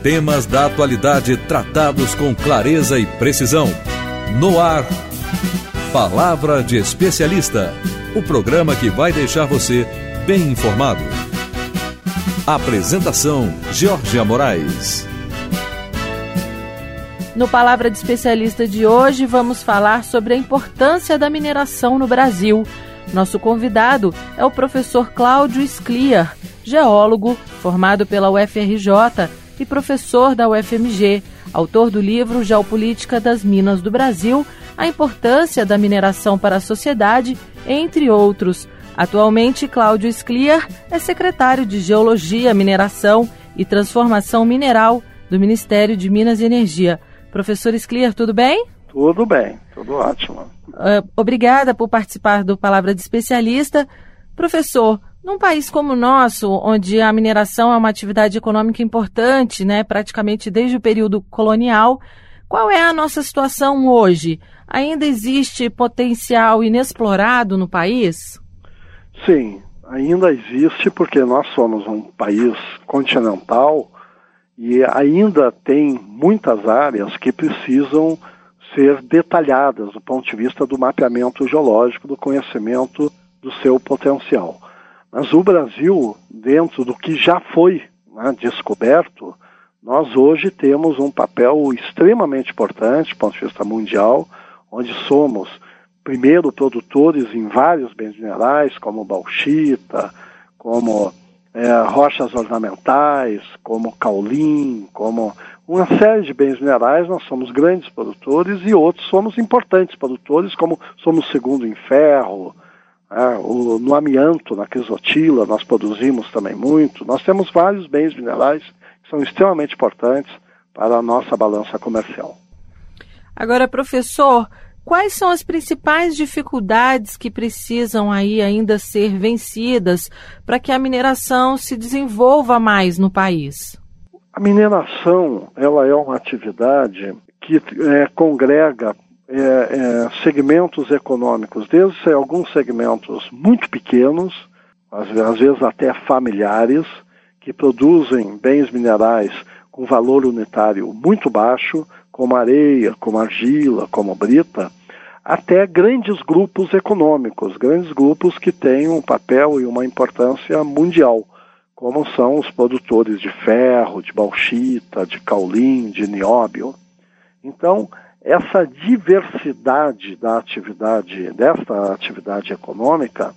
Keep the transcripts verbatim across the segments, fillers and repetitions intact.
Temas da atualidade tratados com clareza e precisão. No ar, Palavra de Especialista, o programa que vai deixar você bem informado. Apresentação, Georgia Moraes. No Palavra de Especialista de hoje, vamos falar sobre a importância da mineração no Brasil. Nosso convidado é o professor Cláudio Scliar, geólogo, formado pela U F R J e professor da U F M G, autor do livro Geopolítica das Minas do Brasil, a importância da mineração para a sociedade, entre outros. Atualmente, Cláudio Scliar é secretário de Geologia, Mineração e Transformação Mineral do Ministério de Minas e Energia. Professor Scliar, tudo bem? Tudo bem, tudo ótimo. Uh, obrigada por participar do Palavra de Especialista. Professor, num país como o nosso, onde a mineração é uma atividade econômica importante, né, praticamente desde o período colonial, qual é a nossa situação hoje? Ainda existe potencial inexplorado no país? Sim, ainda existe, porque nós somos um país continental e ainda tem muitas áreas que precisam ser detalhadas do ponto de vista do mapeamento geológico, do conhecimento do seu potencial. Mas o Brasil, dentro do que já foi, né, descoberto, nós hoje temos um papel extremamente importante do ponto de vista mundial, onde somos, primeiro, produtores em vários bens minerais, como bauxita, como é, rochas ornamentais, como caulim, como uma série de bens minerais. Nós somos grandes produtores e outros somos importantes produtores, como somos segundo em ferro, é, o, no amianto, na crisotila, nós produzimos também muito. Nós temos vários bens minerais que são extremamente importantes para a nossa balança comercial. Agora, professor, quais são as principais dificuldades que precisam aí ainda ser vencidas para que a mineração se desenvolva mais no país? A mineração, ela é uma atividade que é, congrega é, é, segmentos econômicos, desde alguns segmentos muito pequenos, às, às vezes até familiares, que produzem bens minerais com valor unitário muito baixo, como areia, como argila, como brita, até grandes grupos econômicos, grandes grupos que têm um papel e uma importância mundial, como são os produtores de ferro, de bauxita, de caulim, de nióbio. Então, essa diversidade da atividade, desta atividade econômica,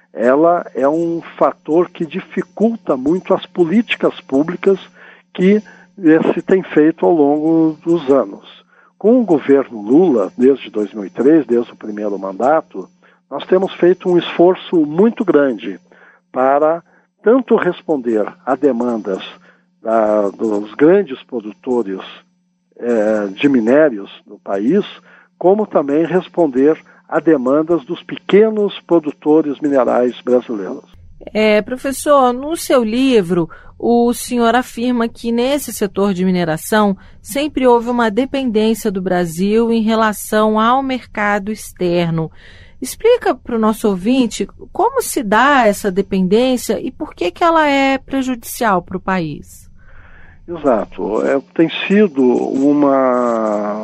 ela é um fator que dificulta muito as políticas públicas que se tem feito ao longo dos anos. Com o governo Lula, desde dois mil e três, desde o primeiro mandato, nós temos feito um esforço muito grande para tanto responder a demandas da, dos grandes produtores eh, de minérios do país, como também responder a demandas dos pequenos produtores minerais brasileiros. É, professor, no seu livro, o senhor afirma que nesse setor de mineração sempre houve uma dependência do Brasil em relação ao mercado externo. Explica para o nosso ouvinte como se dá essa dependência e por que, que ela é prejudicial para o país. Exato. É, tem sido uma,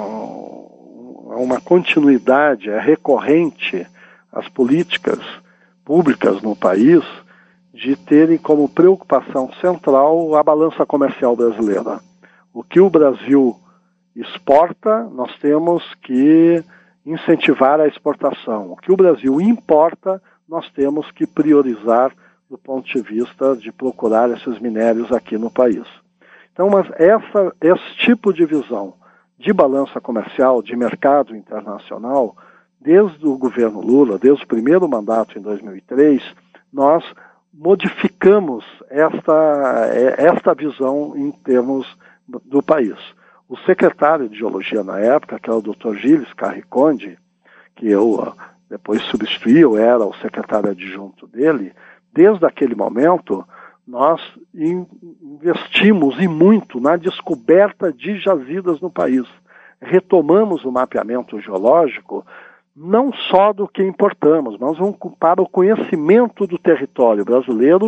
uma continuidade é recorrente às políticas públicas no país de terem como preocupação central a balança comercial brasileira. O que o Brasil exporta, nós temos que incentivar a exportação. O que o Brasil importa, nós temos que priorizar do ponto de vista de procurar esses minérios aqui no país. Então, mas essa, esse tipo de visão de balança comercial, de mercado internacional, desde o governo Lula, desde o primeiro mandato em dois mil e três, nós modificamos esta, esta visão em termos do país. O secretário de Geologia na época, que era o doutor Gilles Carriconde, que eu depois substituí, eu era o secretário adjunto dele, desde aquele momento nós investimos e muito na descoberta de jazidas no país. Retomamos o mapeamento geológico não só do que importamos, mas vamos para o conhecimento do território brasileiro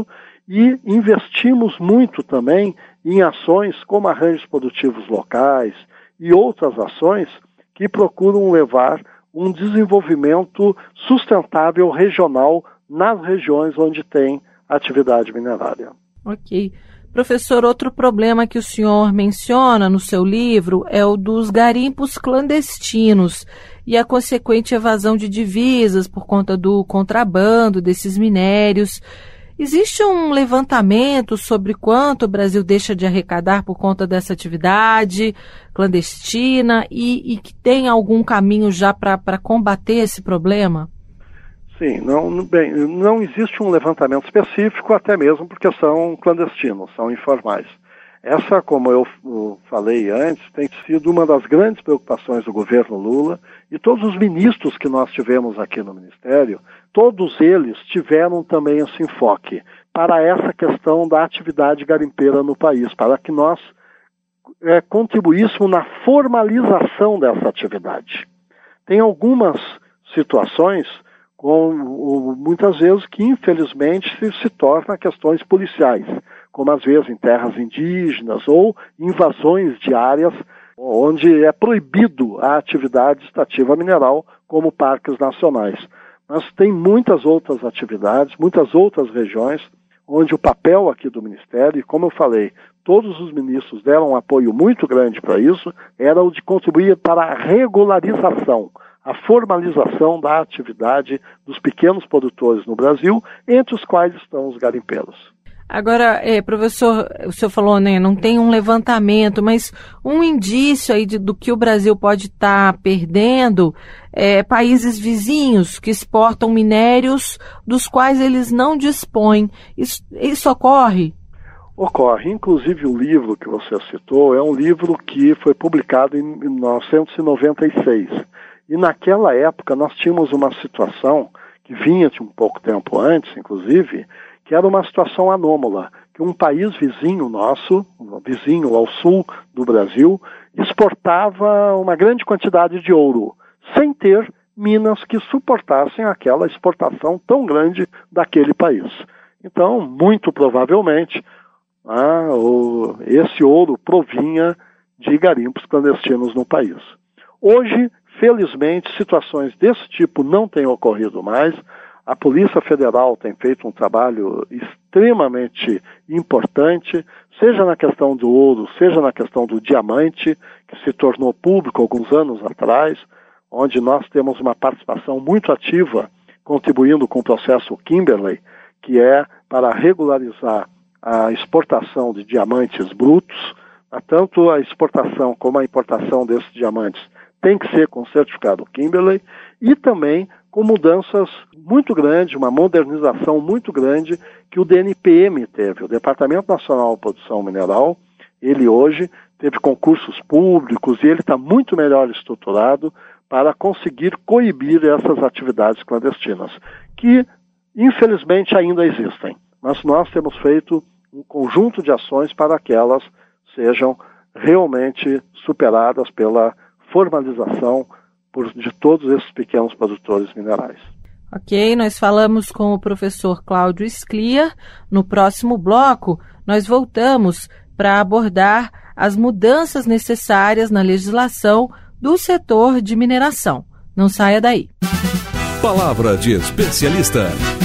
e investimos muito também em ações como arranjos produtivos locais e outras ações que procuram levar um desenvolvimento sustentável regional nas regiões onde tem atividade minerária. Ok. Professor, outro problema que o senhor menciona no seu livro é o dos garimpos clandestinos e a consequente evasão de divisas por conta do contrabando desses minérios. Existe um levantamento sobre quanto o Brasil deixa de arrecadar por conta dessa atividade clandestina e, e que tem algum caminho já para combater esse problema? Sim, não, bem, não existe um levantamento específico, até mesmo porque são clandestinos, são informais. Essa, como eu, eu falei antes, tem sido uma das grandes preocupações do governo Lula, e todos os ministros que nós tivemos aqui no Ministério, todos eles tiveram também esse enfoque para essa questão da atividade garimpeira no país, para que nós é, contribuíssemos na formalização dessa atividade. Tem algumas situações, com, muitas vezes, que infelizmente se, se tornam questões policiais, como às vezes em terras indígenas ou invasões de áreas onde é proibido a atividade extrativa mineral, como parques nacionais. Mas tem muitas outras atividades, muitas outras regiões, onde o papel aqui do Ministério, e como eu falei, todos os ministros deram um apoio muito grande para isso, era o de contribuir para a regularização, a formalização da atividade dos pequenos produtores no Brasil, entre os quais estão os garimpeiros. Agora, é, professor, o senhor falou, né, não tem um levantamento, mas um indício aí de, do que o Brasil pode estar tá perdendo é países vizinhos que exportam minérios dos quais eles não dispõem. Isso, isso ocorre? Ocorre. Inclusive o livro que você citou é um livro que foi publicado em mil novecentos e noventa e seis. E naquela época nós tínhamos uma situação que vinha de um pouco tempo antes, inclusive, que era uma situação anômala, que um país vizinho nosso, vizinho ao sul do Brasil, exportava uma grande quantidade de ouro, sem ter minas que suportassem aquela exportação tão grande daquele país. Então, muito provavelmente, ah, o, esse ouro provinha de garimpos clandestinos no país. Hoje, felizmente, situações desse tipo não têm ocorrido mais. A Polícia Federal tem feito um trabalho extremamente importante, seja na questão do ouro, seja na questão do diamante, que se tornou público alguns anos atrás, onde nós temos uma participação muito ativa, contribuindo com o processo Kimberley, que é para regularizar a exportação de diamantes brutos. Tanto a exportação como a importação desses diamantes tem que ser com certificado Kimberley, e também com mudanças muito grandes, uma modernização muito grande que o D N P M teve, o Departamento Nacional de Produção Mineral. Ele hoje teve concursos públicos e ele está muito melhor estruturado para conseguir coibir essas atividades clandestinas, que infelizmente ainda existem, mas nós temos feito um conjunto de ações para que elas sejam realmente superadas pela formalização por, de todos esses pequenos produtores minerais. Ok, nós falamos com o professor Cláudio Scliar. No próximo bloco, nós voltamos para abordar as mudanças necessárias na legislação do setor de mineração. Não saia daí. Palavra de especialista.